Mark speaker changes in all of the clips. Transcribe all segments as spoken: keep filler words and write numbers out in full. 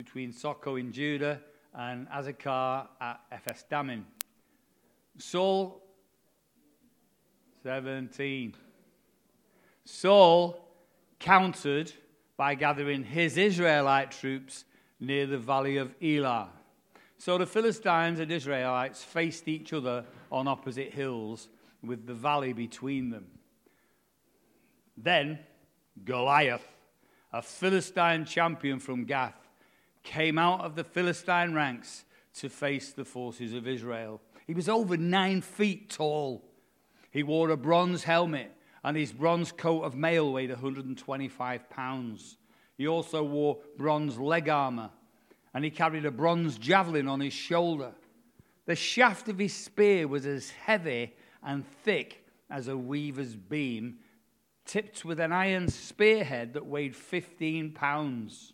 Speaker 1: between Soko in Judah and Azekah at Ephes Dammim. Saul, seventeen. Saul countered by gathering his Israelite troops near the valley of Elah. So the Philistines and Israelites faced each other on opposite hills with the valley between them. Then Goliath, a Philistine champion from Gath, came out of the Philistine ranks to face the forces of Israel. He was over nine feet tall. He wore a bronze helmet, and his bronze coat of mail weighed one hundred twenty-five pounds. He also wore bronze leg armor, and he carried a bronze javelin on his shoulder. The shaft of his spear was as heavy and thick as a weaver's beam, tipped with an iron spearhead that weighed fifteen pounds.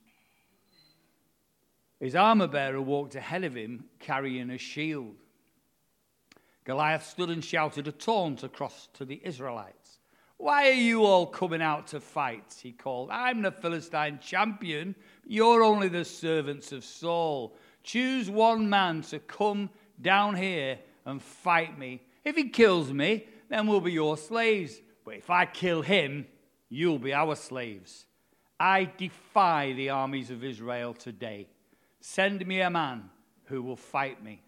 Speaker 1: His armor-bearer walked ahead of him, carrying a shield. Goliath stood and shouted a taunt across to the Israelites. "Why are you all coming out to fight?" he called. "I'm the Philistine champion. You're only the servants of Saul. Choose one man to come down here and fight me. If he kills me, then we'll be your slaves. But if I kill him, you'll be our slaves. I defy the armies of Israel today. Send me a man who will fight me."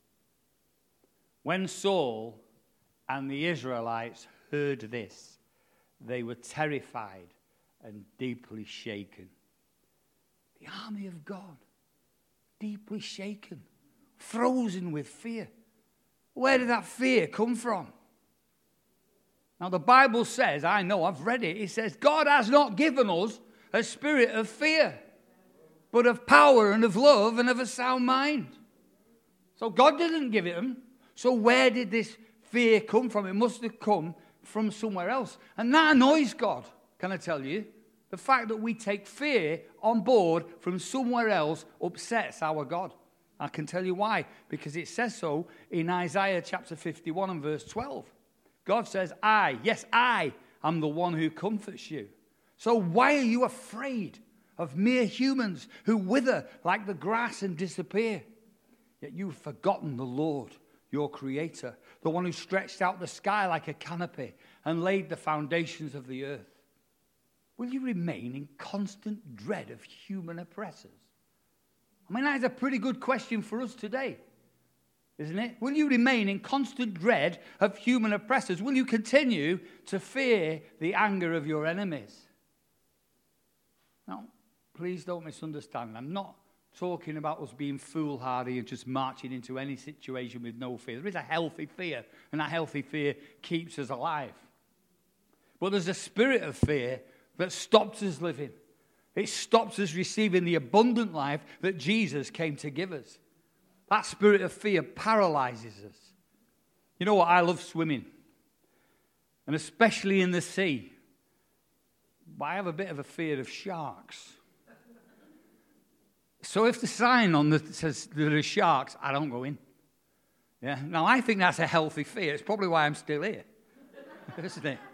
Speaker 1: When Saul and the Israelites heard this, they were terrified and deeply shaken. The army of God, deeply shaken, frozen with fear. Where did that fear come from? Now the Bible says, I know, I've read it, it says, God has not given us a spirit of fear, but of power and of love and of a sound mind. So God didn't give it them. So where did this fear come from? It must have come from somewhere else. And that annoys God, can I tell you? The fact that we take fear on board from somewhere else upsets our God. I can tell you why. Because it says so in Isaiah chapter fifty-one and verse twelve. God says, I, yes, I am the one who comforts you. So why are you afraid of mere humans who wither like the grass and disappear? Yet you've forgotten the Lord, your creator, the one who stretched out the sky like a canopy and laid the foundations of the earth. Will you remain in constant dread of human oppressors? I mean, that is a pretty good question for us today, isn't it? Will you remain in constant dread of human oppressors? Will you continue to fear the anger of your enemies? Now, please don't misunderstand. I'm not talking about us being foolhardy and just marching into any situation with no fear. There is a healthy fear, and that healthy fear keeps us alive. But there's a spirit of fear that stops us living. It stops us receiving the abundant life that Jesus came to give us. That spirit of fear paralyzes us. You know what? I love swimming, and especially in the sea. But I have a bit of a fear of sharks. So if the sign on the says there are sharks, I don't go in. Yeah. Now I think that's a healthy fear. It's probably why I'm still here, isn't it?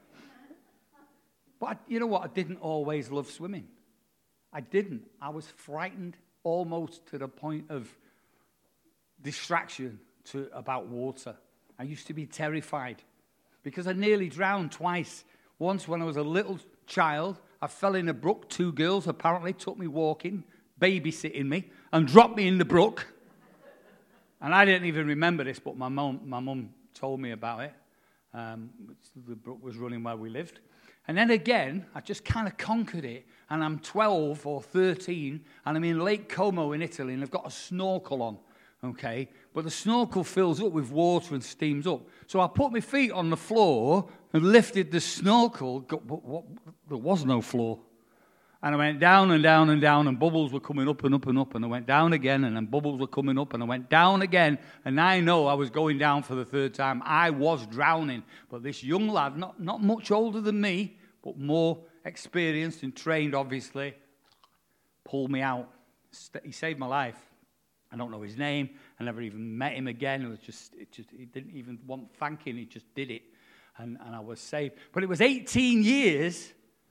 Speaker 1: But you know what? I didn't always love swimming. I didn't. I was frightened almost to the point of distraction to about water. I used to be terrified because I nearly drowned twice. Once when I was a little child, I fell in a brook. Two girls apparently took me walking, babysitting me, and dropped me in the brook. And I didn't even remember this, but my mum, my mum told me about it. Um, the brook was running where we lived. And then again, I just kind of conquered it, and I'm twelve or thirteen, and I'm in Lake Como in Italy, and I've got a snorkel on, okay? But the snorkel fills up with water and steams up. So I put my feet on the floor and lifted the snorkel, but what, there was no floor. And I went down and down and down, and bubbles were coming up and up and up, and I went down again, and then bubbles were coming up, and I went down again, and I know I was going down for the third time. I was drowning, but this young lad, not, not much older than me, but more experienced and trained, obviously, pulled me out. He saved my life. I don't know his name. I never even met him again. It was just, it just he didn't even want thanking. He just did it, and, and I was saved. But it was eighteen years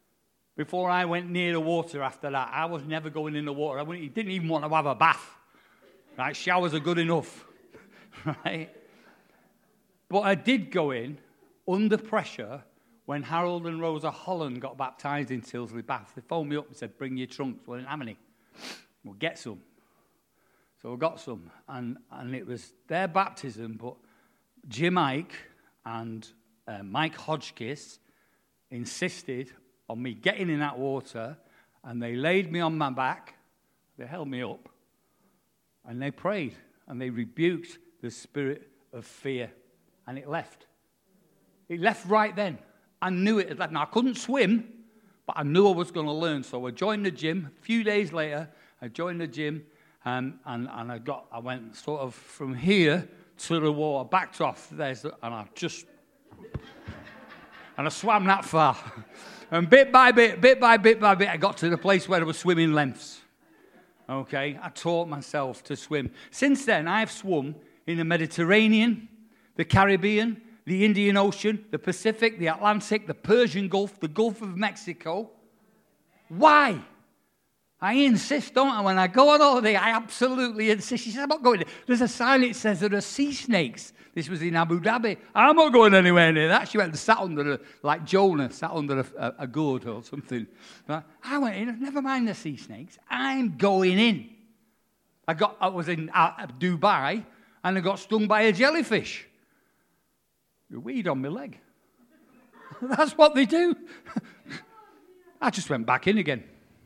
Speaker 1: Before I went near the water after that, I was never going in the water. I wouldn't, didn't even want to have a bath. Right? Showers are good enough. Right? But I did go in under pressure when Harold and Rosa Holland got baptized in Tilsley Bath. They phoned me up and said, bring your trunks. Well, I didn't have any. We'll get some. So I got some. And, and it was their baptism, but Jim Ike and uh, Mike Hodgkiss insisted on me getting in that water, and they laid me on my back. They held me up, and they prayed, and they rebuked the spirit of fear, and it left. It left right then. I knew it had left. Now, I couldn't swim, but I knew I was going to learn. So I joined the gym. A few days later, I joined the gym, and, and, and I got. I went sort of from here to the wall. I backed off. There's the, and I just... and I swam that far. And bit by bit, bit by bit by bit, I got to the place where I was swimming lengths. Okay? I taught myself to swim. Since then, I've swum in the Mediterranean, the Caribbean, the Indian Ocean, the Pacific, the Atlantic, the Persian Gulf, the Gulf of Mexico. Why? I insist, don't I? When I go on holiday, I absolutely insist. She said, I'm not going there. There's a sign that says there are sea snakes. This was in Abu Dhabi. I'm not going anywhere near that. She went and sat under, a, like Jonah, sat under a, a, a gourd or something. I went in, never mind the sea snakes. I'm going in. I got. I was in uh, Dubai, and I got stung by a jellyfish. A weed on my leg. That's what they do. I just went back in again.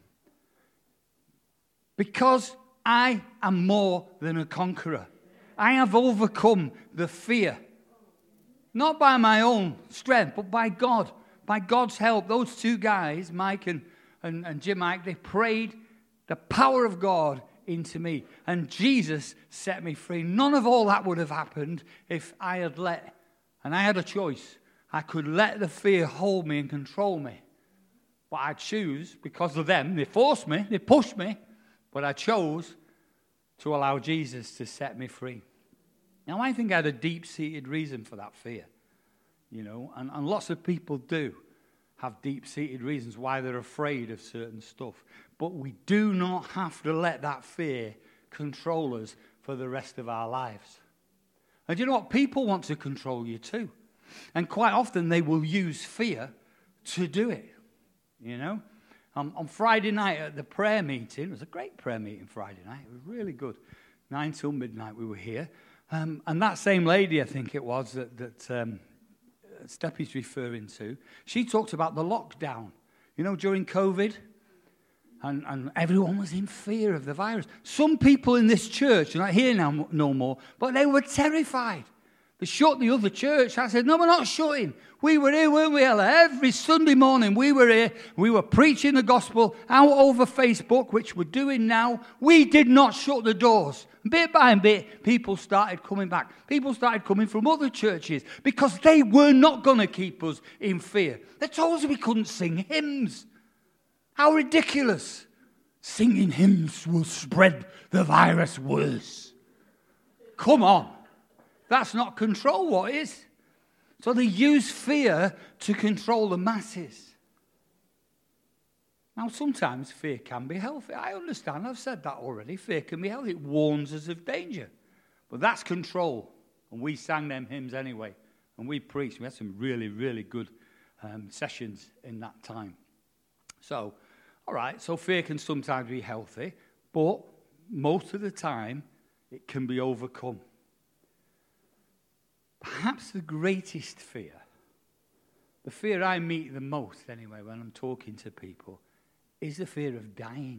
Speaker 1: Because I am more than a conqueror. I have overcome the fear. Not by my own strength, but by God. By God's help. Those two guys, Mike and, and, and Jim Ike, they prayed the power of God into me. And Jesus set me free. None of all that would have happened if I had let... And I had a choice. I could let the fear hold me and control me. But I choose, because of them, they forced me, they pushed me, but I chose to allow Jesus to set me free. Now, I think I had a deep-seated reason for that fear. You know, and, and lots of people do have deep-seated reasons why they're afraid of certain stuff. But we do not have to let that fear control us for the rest of our lives. And you know what? People want to control you too. And quite often they will use fear to do it. You know? Um, on Friday night at the prayer meeting, it was a great prayer meeting Friday night. It was really good. Nine till midnight we were here. Um, and that same lady, I think it was, that, that um, Steppy's referring to, she talked about the lockdown. You know, during COVID? And, and everyone was in fear of the virus. Some people in this church are not here now no more, but they were terrified. They shut the other church. I said, no, we're not shutting. We were here, weren't we, Ella? Every Sunday morning we were here. We were preaching the gospel out over Facebook, which we're doing now. We did not shut the doors. Bit by bit, people started coming back. People started coming from other churches because they were not going to keep us in fear. They told us we couldn't sing hymns. How ridiculous. Singing hymns will spread the virus worse. Come on. That's not control, what is? So they use fear to control the masses. Now, sometimes fear can be healthy. I understand. I've said that already. Fear can be healthy. It warns us of danger. But that's control. And we sang them hymns anyway. And we preached. We had some really, really good um, sessions in that time. So... all right, so fear can sometimes be healthy, but most of the time it can be overcome. Perhaps the greatest fear, the fear I meet the most anyway when I'm talking to people, is the fear of dying.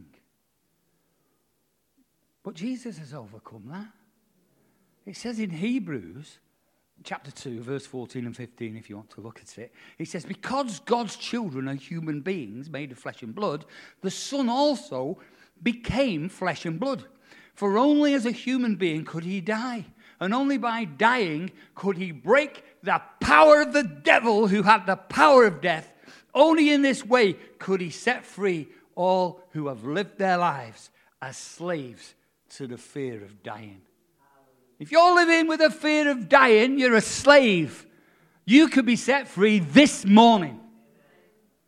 Speaker 1: But Jesus has overcome that. It says in Hebrews chapter two, verse fourteen and fifteen, if you want to look at it. It says, because God's children are human beings made of flesh and blood, the Son also became flesh and blood. For only as a human being could he die. And only by dying could he break the power of the devil who had the power of death. Only in this way could he set free all who have lived their lives as slaves to the fear of dying. If you're living with a fear of dying, you're a slave. You could be set free this morning.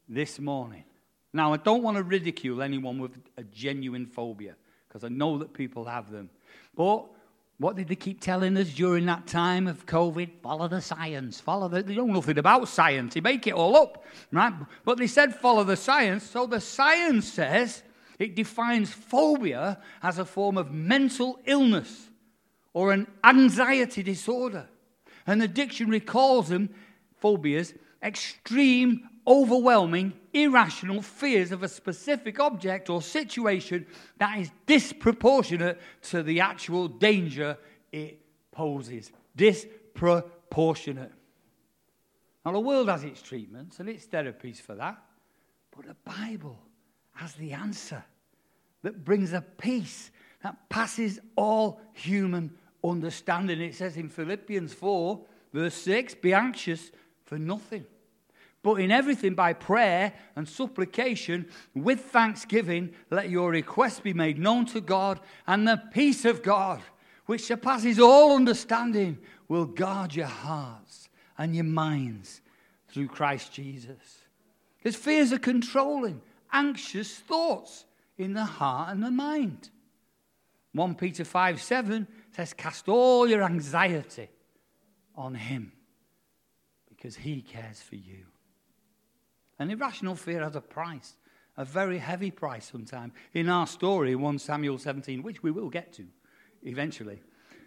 Speaker 1: this morning. Now, I don't want to ridicule anyone with a genuine phobia, because I know that people have them. But what did they keep telling us during that time of COVID? Follow the science. Follow the... They know nothing about science. They make it all up, right? But they said follow the science. So the science says it defines phobia as a form of mental illness or an anxiety disorder. And the dictionary calls them, phobias, extreme, overwhelming, irrational fears of a specific object or situation that is disproportionate to the actual danger it poses. Disproportionate. Now, the world has its treatments and its therapies for that, but the Bible has the answer that brings a peace that passes all human understanding. It says in Philippians four, verse six, be anxious for nothing, but in everything by prayer and supplication with thanksgiving, let your requests be made known to God, and the peace of God, which surpasses all understanding, will guard your hearts and your minds through Christ Jesus. Because fears are controlling, anxious thoughts in the heart and the mind. First Peter five seven says, cast all your anxiety on him, because he cares for you. An irrational fear has a price, a very heavy price sometimes. In our story, First Samuel seventeen, which we will get to eventually,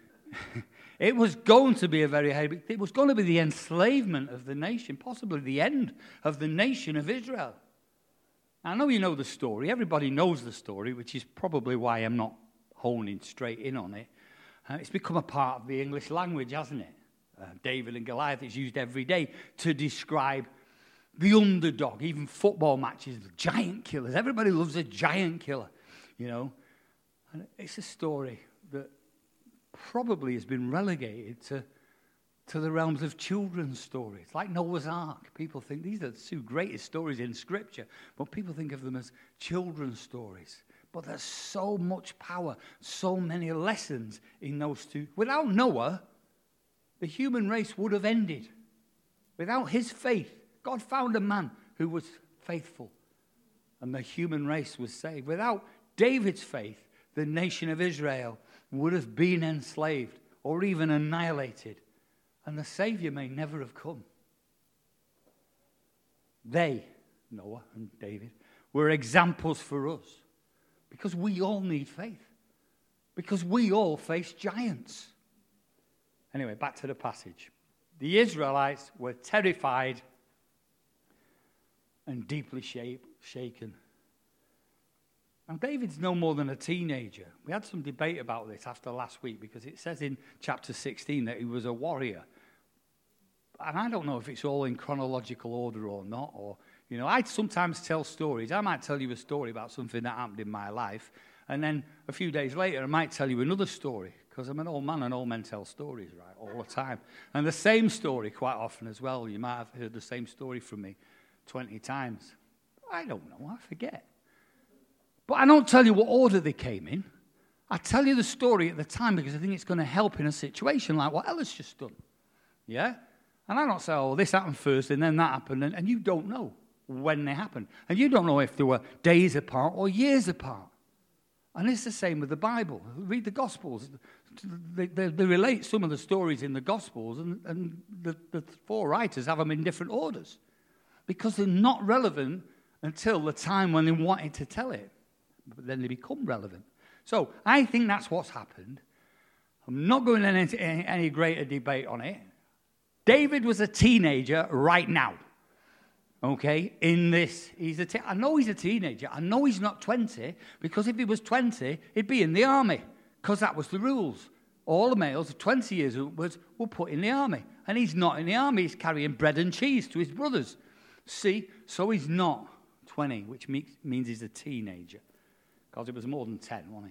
Speaker 1: it was going to be a very heavy, it was going to be the enslavement of the nation, possibly the end of the nation of Israel. I know you know the story. Everybody knows the story, which is probably why I'm not honing straight in on it. Uh, it's become a part of the English language, hasn't it? Uh, David and Goliath is used every day to describe the underdog, even football matches, the giant killers. Everybody loves a giant killer, you know. And it's a story that probably has been relegated to, to the realms of children's stories, like Noah's Ark. People think these are the two greatest stories in Scripture, but people think of them as children's stories. But there's so much power, so many lessons in those two. Without Noah, the human race would have ended. Without his faith, God found a man who was faithful, and the human race was saved. Without David's faith, the nation of Israel would have been enslaved or even annihilated, and the Savior may never have come. They, Noah and David, were examples for us, because we all need faith, because we all face giants. Anyway, back to the passage. The Israelites were terrified and deeply shaken. Now, David's no more than a teenager. We had some debate about this after last week, because it says in chapter sixteen that he was a warrior. And I don't know if it's all in chronological order or not. Or, you know, I sometimes tell stories. I might tell you a story about something that happened in my life, and then a few days later I might tell you another story, because I'm an old man and old men tell stories, right, all the time. And the same story quite often as well. You might have heard the same story from me twenty times. I don't know, I forget. But I don't tell you what order they came in. I tell you the story at the time because I think it's going to help in a situation like what Ella's just done. Yeah? And I don't say, oh, this happened first and then that happened, and, and you don't know when they happened. And you don't know if they were days apart or years apart. And it's the same with the Bible. Read the Gospels. They, they, they relate some of the stories in the Gospels, and, and the, the four writers have them in different orders, because they're not relevant until the time when they wanted to tell it. But then they become relevant. So I think that's what's happened. I'm not going into any, any greater debate on it. David was a teenager right now. Okay, in this, he's a te- I know he's a teenager. I know he's not twenty, because if he was twenty, he'd be in the army, because that was the rules. All the males of twenty years upwards were put in the army. And he's not in the army. He's carrying bread and cheese to his brothers. See, so he's not twenty, which means he's a teenager, because it was more than ten, wasn't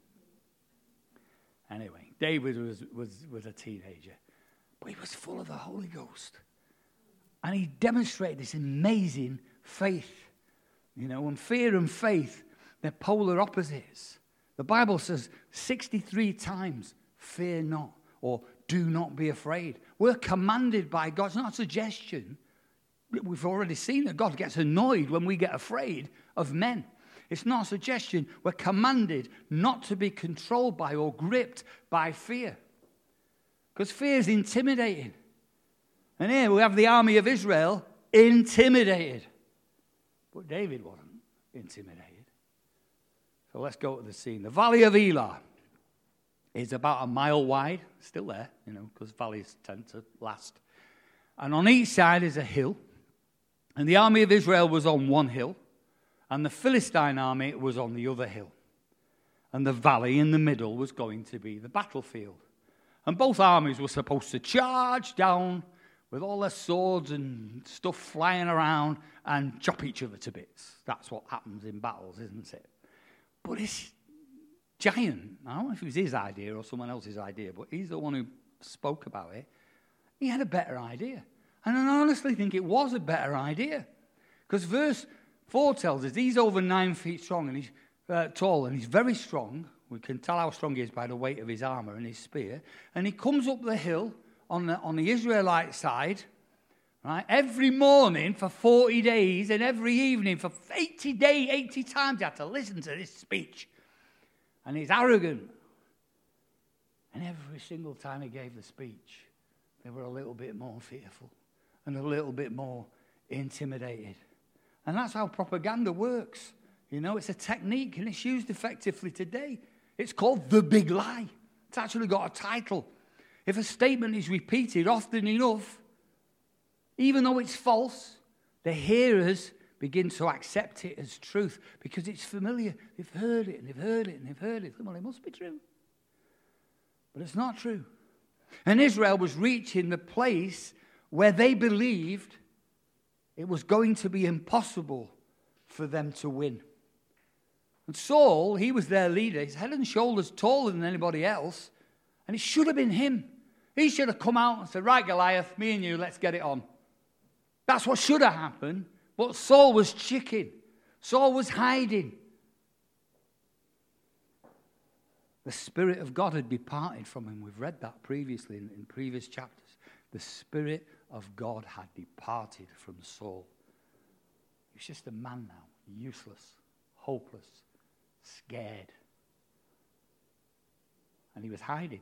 Speaker 1: he? Anyway, David was, was, was a teenager, but he was full of the Holy Ghost. And he demonstrated this amazing faith. You know, and fear and faith, they're polar opposites. The Bible says sixty-three times, fear not, or do not be afraid. We're commanded by God. It's not a suggestion. we've already seen that God gets annoyed when we get afraid of men. It's not a suggestion. We're commanded not to be controlled by or gripped by fear. Because fear is intimidating. And here we have the army of Israel intimidated. But David wasn't intimidated. So let's go to the scene. The Valley of Elah is about a mile wide. Still there, you know, because valleys tend to last. And on each side is a hill. And the army of Israel was on one hill. And the Philistine army was on the other hill. And the valley in the middle was going to be the battlefield. And both armies were supposed to charge down with all their swords and stuff flying around and chop each other to bits. That's what happens in battles, isn't it? But this giant, I don't know if it was his idea or someone else's idea, but he's the one who spoke about it. He had a better idea. And I honestly think it was a better idea. Because verse four tells us he's over nine feet strong and he's uh, tall and he's very strong. We can tell how strong he is by the weight of his armor and his spear. And he comes up the hill on the, on the Israelite side, right, every morning for forty days and every evening for eighty days, eighty times he had to listen to this speech. And he's arrogant. And every single time he gave the speech, they were a little bit more fearful and a little bit more intimidated. And that's how propaganda works. You know, it's a technique and it's used effectively today. It's called the big lie. It's actually got a title. If a statement is repeated often enough, even though it's false, the hearers begin to accept it as truth because it's familiar. They've heard it and they've heard it and they've heard it. Well, it must be true. But it's not true. And Israel was reaching the place where they believed it was going to be impossible for them to win. And Saul, he was their leader. He's head and shoulders taller than anybody else. And it should have been him. He should have come out and said, right, Goliath, me and you, let's get it on. That's what should have happened. But Saul was chicken. Saul was hiding. The Spirit of God had departed from him. We've read that previously in, in previous chapters. The Spirit of God had departed from Saul. He was just a man now, useless, hopeless, scared. And he was hiding.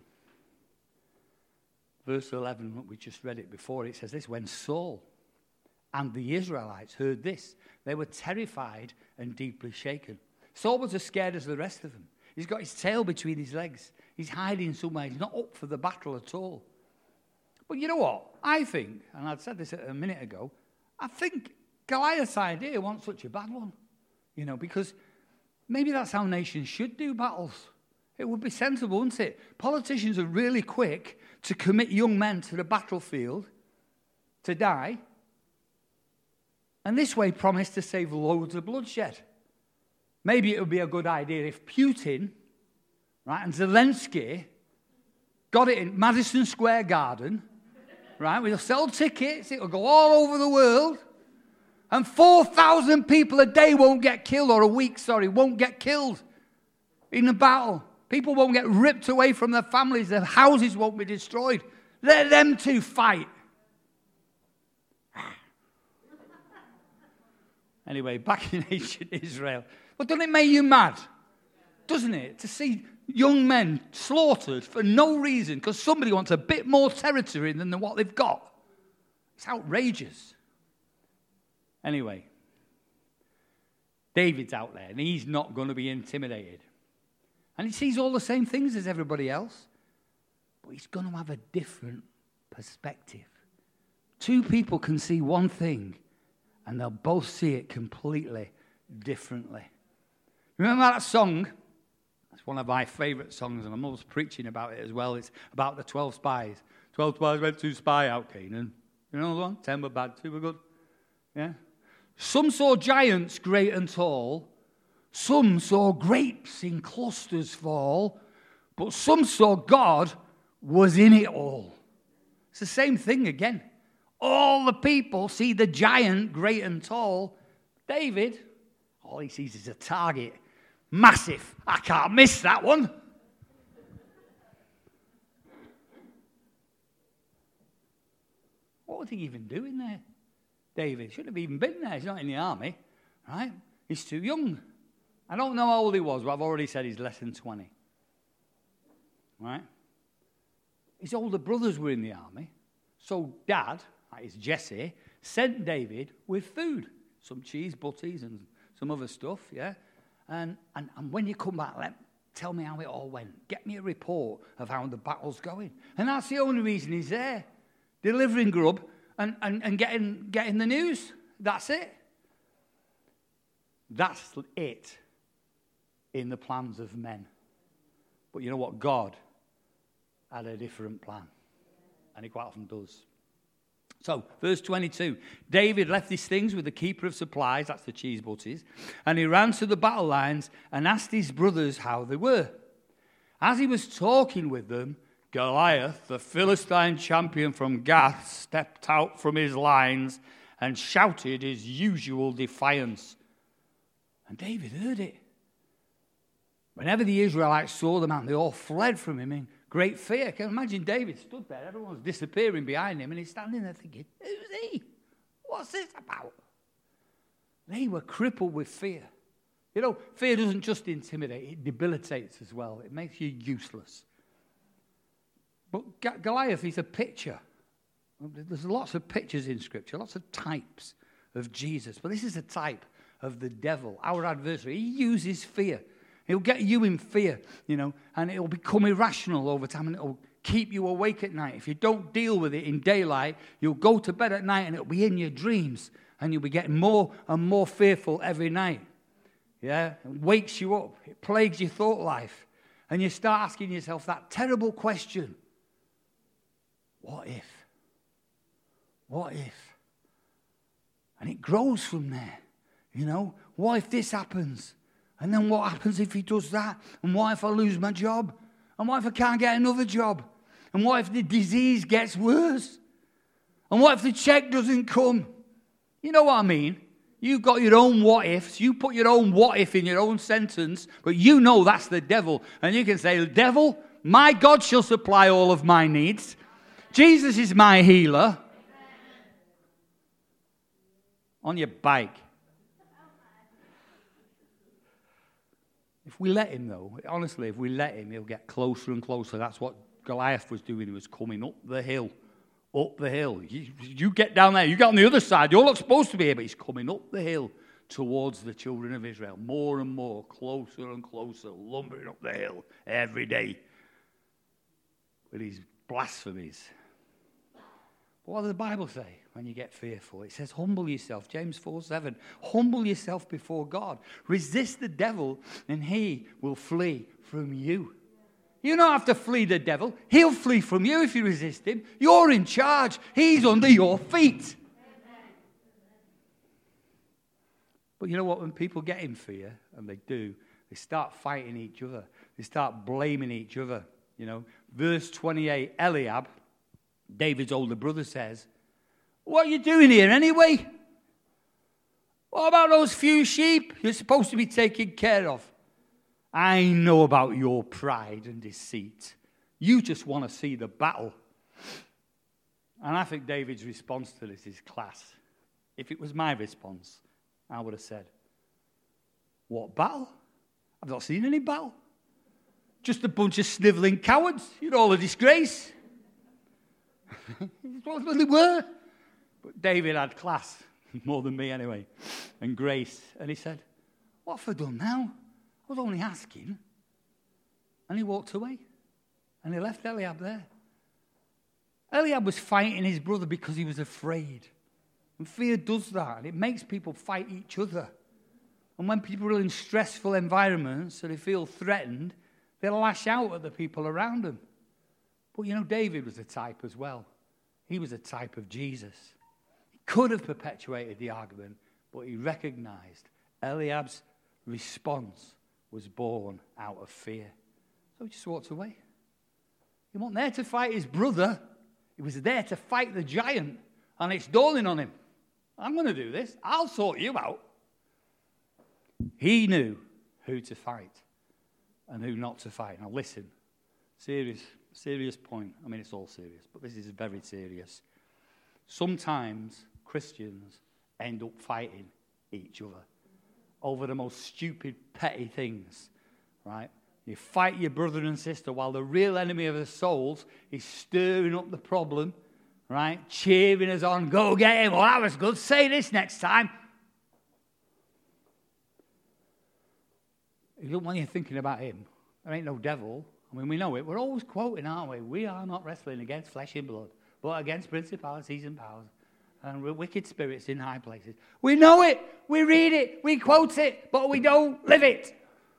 Speaker 1: Verse eleven, we just read it before, it says this: when Saul and the Israelites heard this, they were terrified and deeply shaken. Saul was as scared as the rest of them. He's got his tail between his legs. He's hiding somewhere. He's not up for the battle at all. But you know what? I think, and I'd said this a minute ago, I think Goliath's idea wasn't such a bad one. You know, because maybe that's how nations should do battles. It would be sensible, wouldn't it? Politicians are really quick to commit young men to the battlefield to die, and this way promise to save loads of bloodshed. Maybe it would be a good idea if Putin, right, and Zelensky got it in Madison Square Garden, right? We'll sell tickets, it'll go all over the world, and four thousand people a day won't get killed, or a week, sorry, won't get killed in a battle. People won't get ripped away from their families, their houses won't be destroyed. Let them two fight. Anyway, back in ancient Israel. But doesn't it make you mad? Doesn't it? To see young men slaughtered for no reason because somebody wants a bit more territory than what they've got. It's outrageous. Anyway, David's out there and he's not going to be intimidated. And he sees all the same things as everybody else. But he's going to have a different perspective. Two people can see one thing and they'll both see it completely differently. Remember that song? It's one of my favorite songs, and I'm always preaching about it as well. It's about the twelve spies. Twelve spies went to spy out Canaan. You know the one? Ten were bad, two were good. Yeah? Some saw giants great and tall. Some saw grapes in clusters fall. But some saw God was in it all. It's the same thing again. All the people see the giant great and tall. David, all he sees is a target. Massive. I can't miss that one. What was he even doing there? David shouldn't have even been there. He's not in the army, right? He's too young. I don't know how old he was, but I've already said he's less than twenty. Right? His older brothers were in the army. So Dad, that is Jesse, sent David with food. Some cheese, butties, and some other stuff, yeah? And, and, and when you come back, let, tell me how it all went. Get me a report of how the battle's going. And that's the only reason he's there. Delivering grub and, and, and getting, getting the news. That's it. That's it in the plans of men. But you know what? God had a different plan. And he quite often does. So, verse twenty-two. David left his things with the keeper of supplies, that's the cheese butties, and he ran to the battle lines and asked his brothers how they were. As he was talking with them, Goliath, the Philistine champion from Gath, stepped out from his lines and shouted his usual defiance. And David heard it. Whenever the Israelites saw the man, they all fled from him in great fear. Can you imagine David stood there, everyone's disappearing behind him, and he's standing there thinking, who's he? What's this about? They were crippled with fear. You know, fear doesn't just intimidate, it debilitates as well. It makes you useless. But Goliath is a picture. There's lots of pictures in Scripture, lots of types of Jesus. But this is a type of the devil, our adversary. He uses fear. He'll get you in fear, you know, and it'll become irrational over time, and it'll keep you awake at night. If you don't deal with it in daylight, you'll go to bed at night, and it'll be in your dreams, and you'll be getting more and more fearful every night. Yeah, it wakes you up. It plagues your thought life, and you start asking yourself that terrible question: what if? What if? And it grows from there, you know. What if this happens? And then what happens if he does that? And what if I lose my job? And what if I can't get another job? And what if the disease gets worse? And what if the check doesn't come? You know what I mean? You've got your own what ifs. You put your own what if in your own sentence, but you know that's the devil. And you can say, devil, my God shall supply all of my needs. Jesus is my healer. On your bike. If we let him, though, honestly, if we let him, he'll get closer and closer. That's what Goliath was doing. He was coming up the hill, up the hill. You, you get down there. You get on the other side. You're not supposed to be here, but he's coming up the hill towards the children of Israel. More and more, closer and closer, lumbering up the hill every day with his blasphemies. But what does the Bible say when you get fearful? It says, humble yourself. James four seven. Humble yourself before God. Resist the devil, and he will flee from you. You don't have to flee the devil. He'll flee from you if you resist him. You're in charge. He's under your feet. But you know what? When people get in fear, and they do, they start fighting each other. They start blaming each other. You know, verse twenty-eight, Eliab, David's older brother, says, what are you doing here anyway? What about those few sheep you're supposed to be taking care of? I know about your pride and deceit. You just want to see the battle. And I think David's response to this is class. If it was my response, I would have said, what battle? I've not seen any battle. Just a bunch of snivelling cowards. You're all a disgrace. That's what they were. But David had class, more than me anyway, and grace. And he said, what have I done now? I was only asking. And he walked away. And he left Eliab there. Eliab was fighting his brother because he was afraid. And fear does that. And it makes people fight each other. And when people are in stressful environments and they feel threatened, they lash out at the people around them. But you know, David was a type as well. He was a type of Jesus. He could have perpetuated the argument, but he recognized Eliab's response was born out of fear. So he just walked away. He wasn't there to fight his brother. He was there to fight the giant. And it's dawning on him, I'm going to do this. I'll sort you out. He knew who to fight and who not to fight. Now listen, serious, serious point. I mean, it's all serious, but this is very serious. Sometimes Christians end up fighting each other over the most stupid, petty things, right? You fight your brother and sister while the real enemy of the souls is stirring up the problem, right? Cheering us on, go get him, oh, that was good, say this next time. When you're thinking about him, there ain't no devil. I mean, we know it. We're always quoting, aren't we? We are not wrestling against flesh and blood, but against principalities and powers and wicked spirits in high places. We know it. We read it. We quote it, but we don't live it.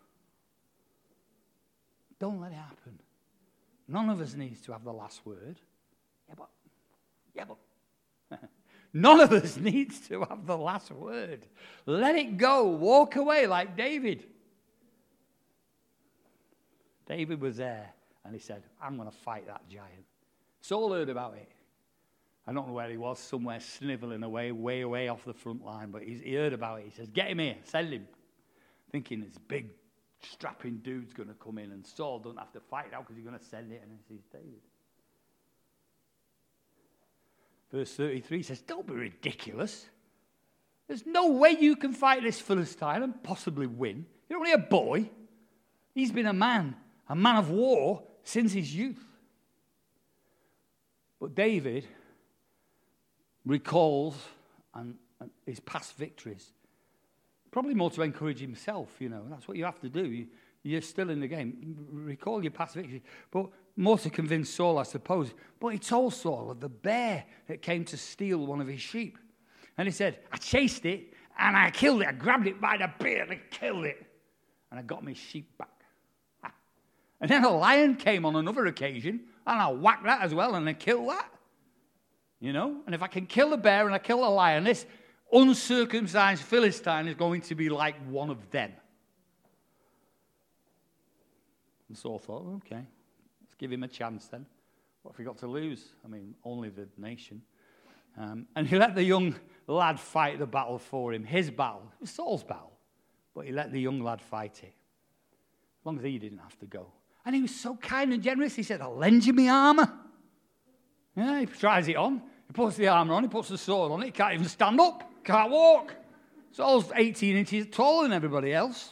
Speaker 1: Don't let it happen. None of us needs to have the last word. Yeah, but, yeah, but. None of us needs to have the last word. Let it go. Walk away like David. David was there, and he said, I'm going to fight that giant. Saul heard about it. I don't know where he was, somewhere sniveling away, way away off the front line, but he's, he heard about it. He says, get him here, send him. Thinking this big, strapping dude's going to come in, and Saul don't have to fight now because he's going to send it, and he sees David. Verse thirty-three says, don't be ridiculous. There's no way you can fight this Philistine and possibly win. You're only a boy. He's been a man, a man of war since his youth. But David recalls and, and his past victories. Probably more to encourage himself, you know. That's what you have to do. You, you're still in the game. Recall your past victories. But more to convince Saul, I suppose. But he told Saul of the bear that came to steal one of his sheep. And he said, I chased it and I killed it. I grabbed it by the beard and killed it. And I got my sheep back. And then a lion came on another occasion, and I whacked that as well, and I killed that. You know? And if I can kill a bear and I kill a lion, this uncircumcised Philistine is going to be like one of them. And Saul thought, okay, let's give him a chance then. What have we got to lose? I mean, only the nation. Um, and he let the young lad fight the battle for him, his battle. It was Saul's battle, but he let the young lad fight it. As long as he didn't have to go. And he was so kind and generous. He said, I'll lend you my armor. Yeah, he tries it on. He puts the armor on. He puts the sword on it. He can't even stand up. Can't walk. Saul's eighteen inches taller than everybody else.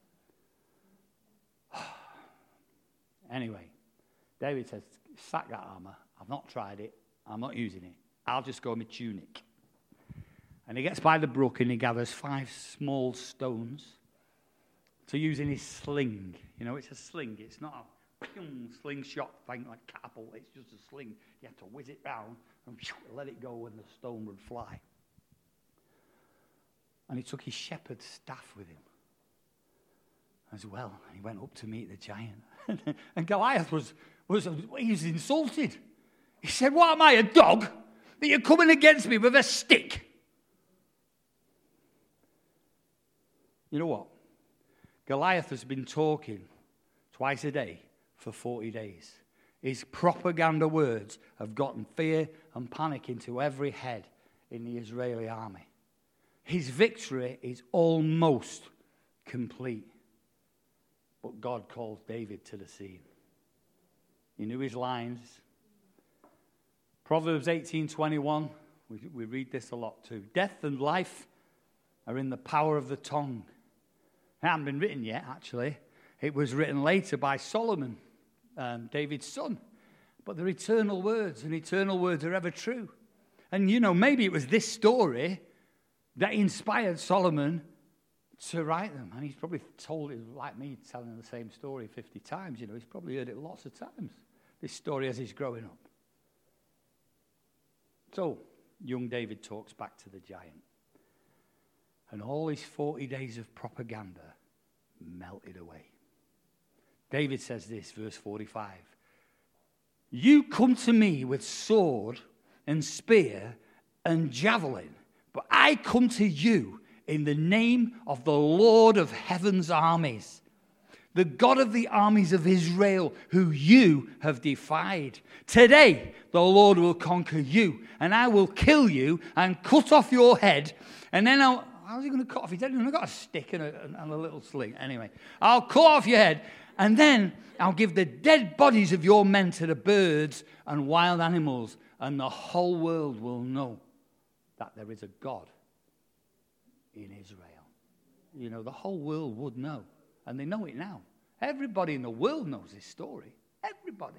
Speaker 1: Anyway, David says, sack that armor. I've not tried it. I'm not using it. I'll just go in my tunic. And he gets by the brook and he gathers five small stones to use in his sling. You know, it's a sling. It's not a pew, slingshot thing like catapult. It's just a sling. You have to whiz it round and let it go and the stone would fly. And he took his shepherd's staff with him as well. He went up to meet the giant. And Goliath was, was, he was insulted. He said, what am I, a dog, that you're coming against me with a stick? You know what? Goliath has been talking twice a day for forty days. His propaganda words have gotten fear and panic into every head in the Israeli army. His victory is almost complete. But God calls David to the scene. He knew his lines. Proverbs eighteen twenty-one, we, we read this a lot too. Death and life are in the power of the tongue. It hadn't been written yet, actually. It was written later by Solomon, um, David's son. But they're eternal words, and eternal words are ever true. And, you know, maybe it was this story that inspired Solomon to write them. And he's probably told it, like me, telling the same story fifty times. You know, he's probably heard it lots of times, this story as he's growing up. So, young David talks back to the giant. And all his forty days of propaganda melted away. David says this, verse forty-five. You come to me with sword and spear and javelin, but I come to you in the name of the Lord of heaven's armies, the God of the armies of Israel, who you have defied. Today, the Lord will conquer you, and I will kill you and cut off your head, and then I'll... How's he going to cut off his head? He's only got a stick and a, and a little sling. Anyway, I'll cut off your head, and then I'll give the dead bodies of your men to the birds and wild animals, and the whole world will know that that there is a God in Israel. You know, the whole world would know. And they know it now. Everybody in the world knows this story. Everybody.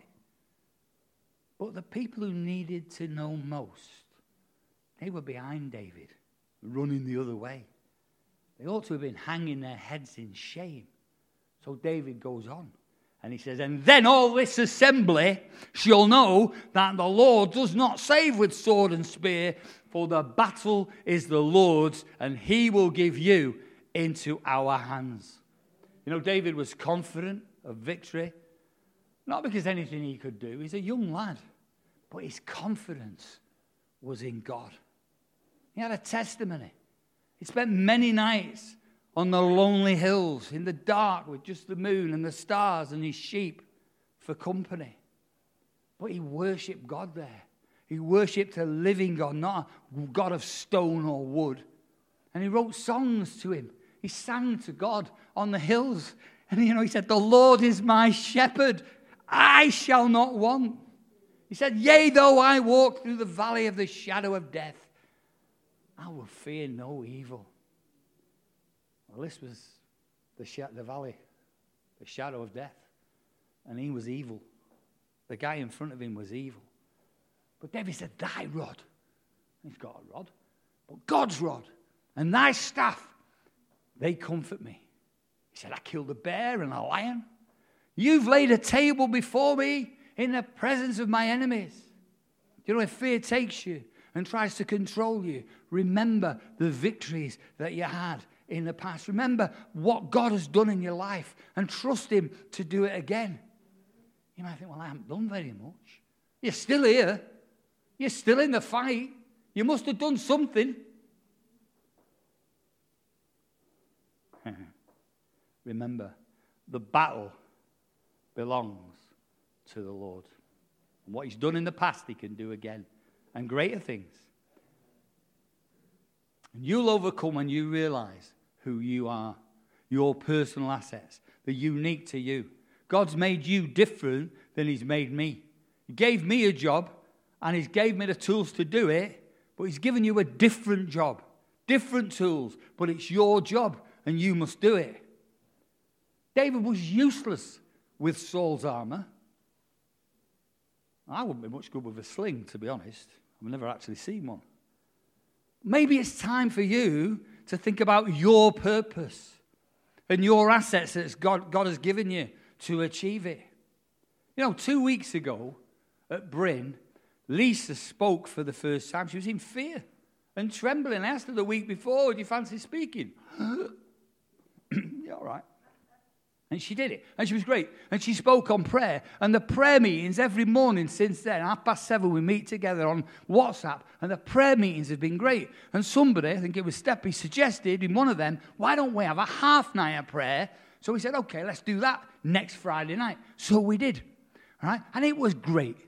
Speaker 1: But the people who needed to know most, they were behind David, running the other way. They ought to have been hanging their heads in shame. So David goes on. And he says, and then all this assembly shall know that the Lord does not save with sword and spear, for the battle is the Lord's, and he will give you into our hands. You know, David was confident of victory, not because anything he could do. He's a young lad, but his confidence was in God. He had a testimony. He spent many nights on the lonely hills in the dark with just the moon and the stars and his sheep for company. But he worshipped God there. He worshipped a living God, not a God of stone or wood. And he wrote songs to him. He sang to God on the hills. And, you know, he said, the Lord is my shepherd. I shall not want. He said, yea, though I walk through the valley of the shadow of death, I will fear no evil. Well, this was the, sh- the valley, the shadow of death. And he was evil. The guy in front of him was evil. But David said, thy rod. He's got a rod. But God's rod and thy staff, they comfort me. He said, I killed a bear and a lion. You've laid a table before me in the presence of my enemies. You know, if fear takes you and tries to control you, remember the victories that you had in the past. Remember what God has done in your life and trust him to do it again. You might think, well, I haven't done very much. You're still here. You're still in the fight. You must have done something. Remember, the battle belongs to the Lord. And what he's done in the past, he can do again. And greater things. And you'll overcome when you realize who you are. Your personal assets. They're unique to you. God's made you different than he's made me. He gave me a job, and he's gave me the tools to do it, but he's given you a different job. Different tools, but it's your job, and you must do it. David was useless with Saul's armor. I wouldn't be much good with a sling, to be honest. I've never actually seen one. Maybe it's time for you to think about your purpose and your assets that God, God has given you to achieve it. You know, two weeks ago at Bryn, Lisa spoke for the first time. She was in fear and trembling. I asked her the week before, do you fancy speaking? Yeah, all right. And she did it. And she was great. And she spoke on prayer. And the prayer meetings every morning since then, half past seven, we meet together on WhatsApp. And the prayer meetings have been great. And somebody, I think it was Steppy, suggested in one of them, why don't we have a half night of prayer? So we said, okay, let's do that next Friday night. So we did. All right? And it was great.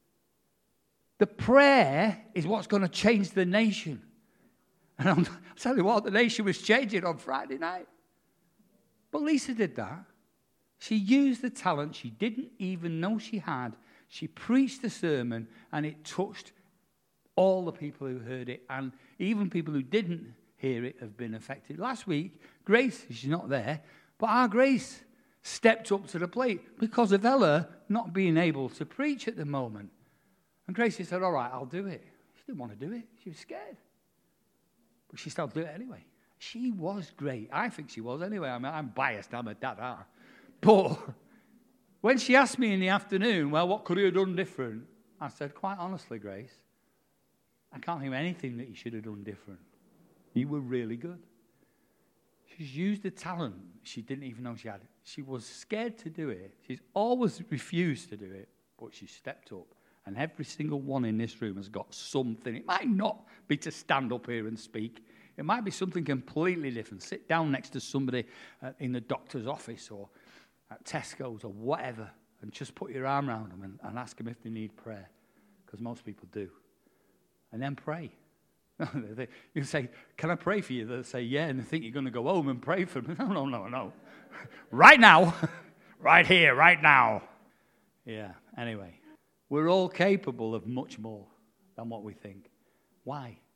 Speaker 1: The prayer is what's going to change the nation. And I'll tell you what, the nation was changing on Friday night. But Lisa did that. She used the talent she didn't even know she had. She preached the sermon, and it touched all the people who heard it, and even people who didn't hear it have been affected. Last week, Grace, she's not there, but our Grace stepped up to the plate because of Ella not being able to preach at the moment. And Gracie said, all right, I'll do it. She didn't want to do it. She was scared. But she still did it anyway. She was great. I think she was anyway. I mean, I'm biased. I'm a dad. Huh? But when she asked me in the afternoon, well, what could he have done different? I said, quite honestly, Grace, I can't think of anything that you should have done different. You were really good. She's used the talent she didn't even know she had. She was scared to do it. She's always refused to do it, but she stepped up. And every single one in this room has got something. It might not be to stand up here and speak. It might be something completely different. Sit down next to somebody uh, in the doctor's office or at Tesco's or whatever, and just put your arm around them and, and ask them if they need prayer, because most people do. And then pray. You say, can I pray for you? They'll say, yeah, and they think you're going to go home and pray for them. No, no, no, no. Right now. Right here, right now. Yeah, anyway. We're all capable of much more than what we think. Why?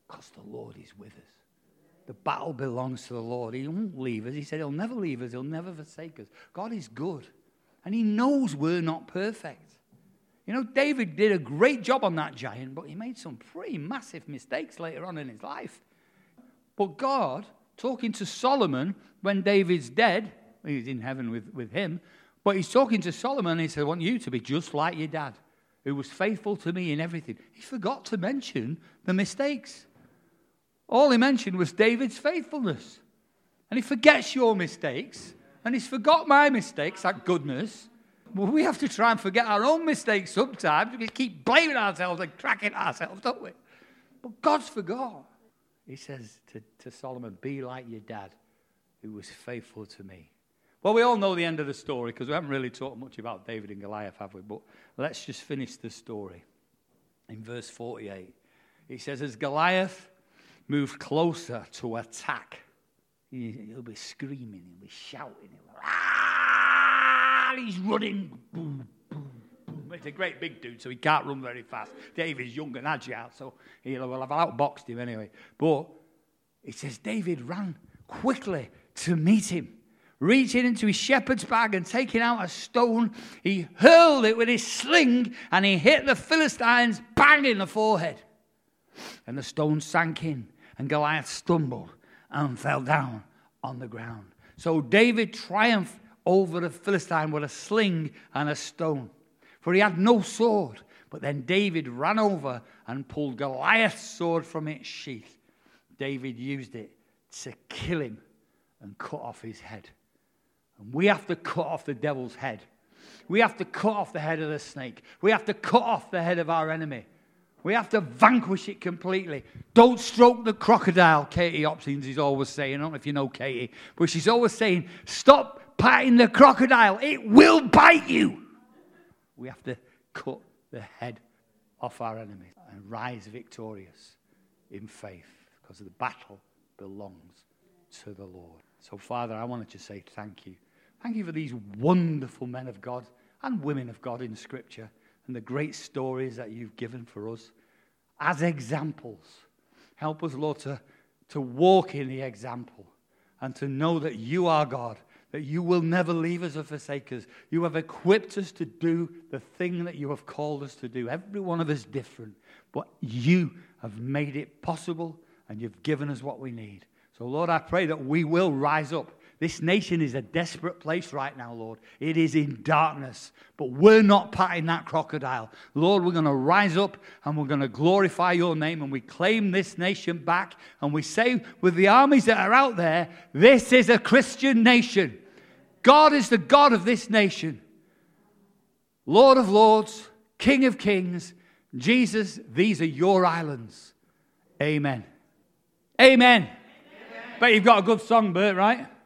Speaker 1: Because the Lord is with us. The battle belongs to the Lord. He won't leave us. He said he'll never leave us. He'll never forsake us. God is good. And he knows we're not perfect. You know, David did a great job on that giant, but he made some pretty massive mistakes later on in his life. But God, talking to Solomon when David's dead, he's in heaven with, with him, but he's talking to Solomon and he said, I want you to be just like your dad, who was faithful to me in everything. He forgot to mention the mistakes. All he mentioned was David's faithfulness. And he forgets your mistakes. And he's forgot my mistakes, thank goodness. Well, we have to try and forget our own mistakes sometimes. We keep blaming ourselves and cracking ourselves, don't we? But God's forgot. He says to, to Solomon, be like your dad, who was faithful to me. Well, we all know the end of the story because we haven't really talked much about David and Goliath, have we? But let's just finish the story. In verse forty-eight, he says, as Goliath moved closer to attack, he'll be screaming, he'll be shouting, he'll be, ah! He's running. Boom, boom, boom. It's a great big dude, so he can't run very fast. David's young and agile, so he'll have outboxed him anyway. But it says David ran quickly to meet him. Reaching into his shepherd's bag and taking out a stone, he hurled it with his sling and he hit the Philistines bang in the forehead. And the stone sank in and Goliath stumbled and fell down on the ground. So David triumphed over the Philistine with a sling and a stone. For he had no sword. But then David ran over and pulled Goliath's sword from its sheath. David used it to kill him and cut off his head. And we have to cut off the devil's head. We have to cut off the head of the snake. We have to cut off the head of our enemy. We have to vanquish it completely. Don't stroke the crocodile, Katie Hopkins is always saying. I don't know if you know Katie, but she's always saying, stop patting the crocodile. It will bite you. We have to cut the head off our enemies and rise victorious in faith because the battle belongs to the Lord. So, Father, I wanted to say thank you. Thank you for these wonderful men of God and women of God in Scripture and the great stories that you've given for us as examples. Help us, Lord, to, to walk in the example and to know that you are God, that you will never leave us or forsake us. You have equipped us to do the thing that you have called us to do. Every one of us different, but you have made it possible and you've given us what we need. So, Lord, I pray that we will rise up. This nation is a desperate place right now, Lord. It is in darkness, but we're not patting that crocodile. Lord, we're going to rise up and we're going to glorify your name and we claim this nation back and we say with the armies that are out there, this is a Christian nation. God is the God of this nation. Lord of lords, King of kings, Jesus, these are your islands. Amen. Amen. Amen. Bet you've got a good song, Bert, right?